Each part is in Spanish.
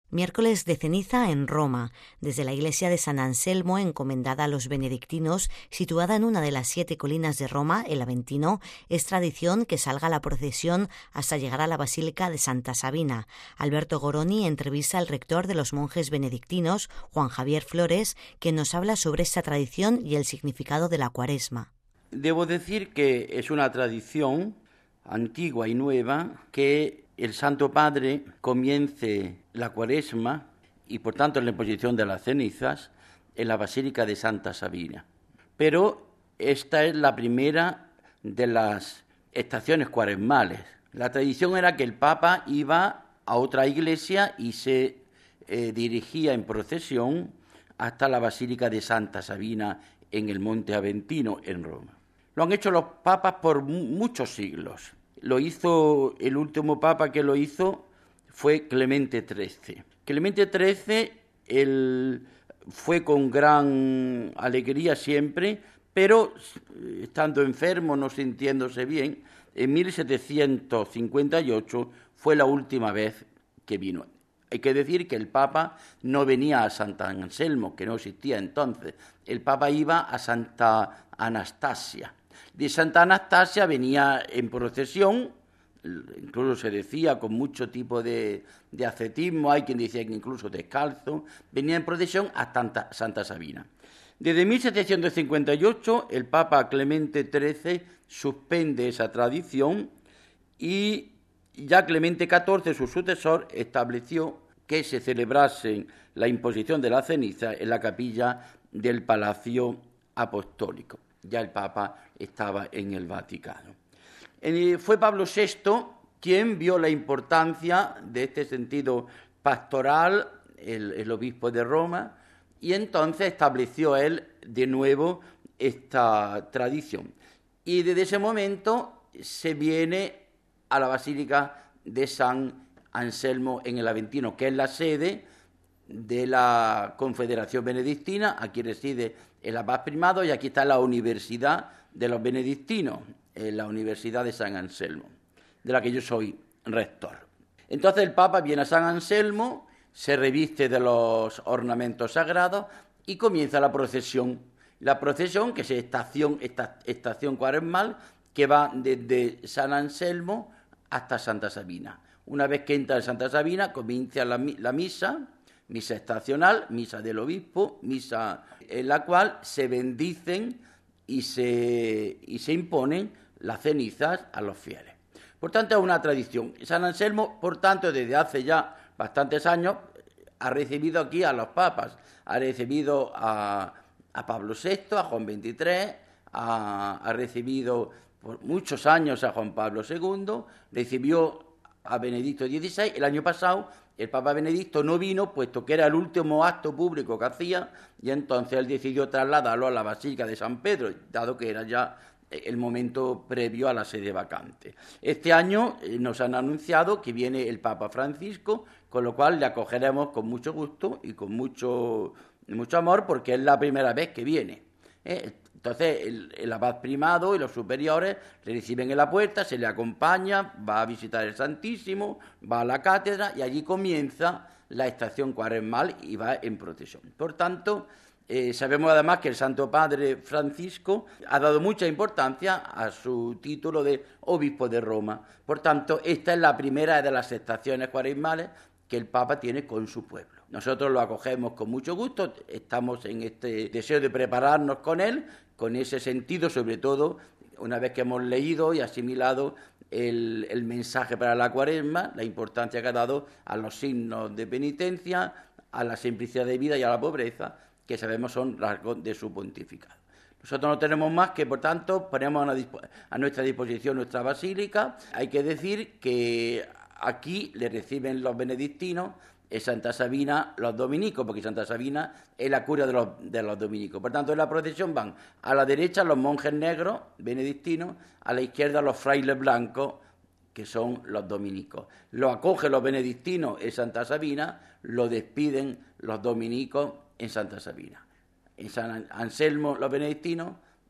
Miércoles de ceniza en Roma. Desde la iglesia de San Anselmo, encomendada a los benedictinos, situada en una de las 7 colinas de Roma, el Aventino, es tradición que salga la procesión hasta llegar a la Basílica de Santa Sabina. Alberto Goroni entrevista al rector de los monjes benedictinos, Juan Javier Flores, quien nos habla sobre esta tradición y el significado de la Cuaresma. Debo decir que es una tradición antigua y nueva que el Santo Padre comience la Cuaresma y por tanto la imposición de las cenizas en la Basílica de Santa Sabina. Pero esta es la primera de las estaciones cuaresmales. La tradición era que el Papa iba a otra iglesia y se dirigía en procesión hasta la Basílica de Santa Sabina en el Monte Aventino, en Roma. Lo han hecho los papas por muchos siglos. Lo hizo, el último papa que lo hizo fue Clemente XIII. Clemente XIII él fue con gran alegría siempre, pero estando enfermo, no sintiéndose bien, en 1758 fue la última vez que vino. Hay que decir que el Papa no venía a Santa Anselmo, que no existía entonces. El Papa iba a Santa Anastasia. De Santa Anastasia venía en procesión, incluso se decía con mucho tipo de ascetismo, hay quien decía que incluso descalzo, venía en procesión hasta Santa Sabina. Desde 1758 el Papa Clemente XIII suspende esa tradición y ya Clemente XIV, su sucesor, estableció que se celebrase la imposición de la ceniza en la capilla del Palacio Apostólico. Ya el Papa estaba en el Vaticano. Fue Pablo VI quien vio la importancia de este sentido pastoral, el obispo de Roma, y entonces estableció él de nuevo esta tradición. Y desde ese momento se viene a la Basílica de San Anselmo en el Aventino, que es la sede de la Confederación Benedictina. Aquí reside el abad primado y aquí está la Universidad de los Benedictinos, la Universidad de San Anselmo, de la que yo soy rector. Entonces el Papa viene a San Anselmo, se reviste de los ornamentos sagrados y comienza la procesión. La procesión, que es estación cuaresmal, que va desde San Anselmo hasta Santa Sabina. Una vez que entra en Santa Sabina, comienza la misa estacional, misa del obispo, misa en la cual se bendicen y se imponen las cenizas a los fieles. Por tanto, es una tradición. San Anselmo, por tanto, desde hace ya bastantes años, ha recibido aquí a los papas. Ha recibido a Pablo VI, a Juan XXIII, ha recibido por muchos años a Juan Pablo II, recibió a Benedicto XVI. El año pasado el Papa Benedicto no vino, puesto que era el último acto público que hacía, y entonces él decidió trasladarlo a la Basílica de San Pedro, dado que era ya el momento previo a la sede vacante. Este año nos han anunciado que viene el Papa Francisco, con lo cual le acogeremos con mucho gusto y con mucho amor, porque es la primera vez que viene. Entonces el abad primado y los superiores le reciben en la puerta, se le acompaña, va a visitar el Santísimo, va a la cátedra y allí comienza la estación cuaresmal y va en procesión. Por tanto, sabemos además que el Santo Padre Francisco ha dado mucha importancia a su título de obispo de Roma. Por tanto, esta es la primera de las estaciones cuaresmales que el Papa tiene con su pueblo. Nosotros lo acogemos con mucho gusto, estamos en este deseo de prepararnos con él, con ese sentido, sobre todo, una vez que hemos leído y asimilado el mensaje para la Cuaresma, la importancia que ha dado a los signos de penitencia, a la simplicidad de vida y a la pobreza, que sabemos son rasgos de su pontificado. Nosotros no tenemos más que, por tanto, ponemos a nuestra disposición nuestra basílica. Hay que decir que aquí le reciben los benedictinos, en Santa Sabina los dominicos, porque Santa Sabina es la curia de los dominicos. Por tanto, en la procesión van a la derecha los monjes negros benedictinos, a la izquierda los frailes blancos, que son los dominicos. Lo acogen los benedictinos en Santa Sabina, lo despiden los dominicos en Santa Sabina. En San Anselmo los benedictinos,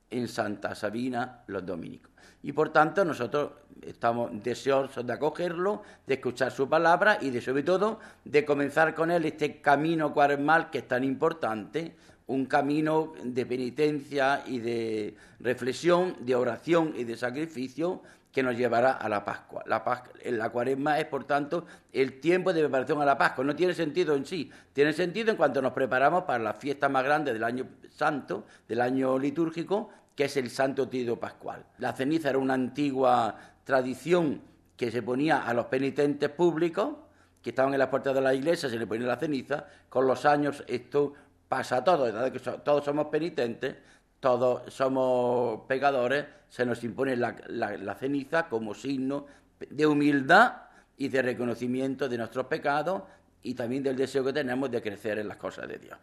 en Santa Sabina los dominicos. Y por tanto nosotros estamos deseosos de acogerlo, de escuchar su palabra y de sobre todo de comenzar con él este camino cuaresmal que es tan importante, un camino de penitencia y de reflexión, de oración y de sacrificio que nos llevará a la Pascua. La Cuaresma es, por tanto, el tiempo de preparación a la Pascua. No tiene sentido en sí, tiene sentido en cuanto nos preparamos para la fiesta más grande del año santo, del año litúrgico, que es el Santo Triduo Pascual. La ceniza era una antigua tradición que se ponía a los penitentes públicos, que estaban en las puertas de la iglesia, se le ponía la ceniza. Con los años esto pasa a todos, dado que todos somos penitentes, todos somos pecadores, se nos impone la ceniza como signo de humildad y de reconocimiento de nuestros pecados y también del deseo que tenemos de crecer en las cosas de Dios.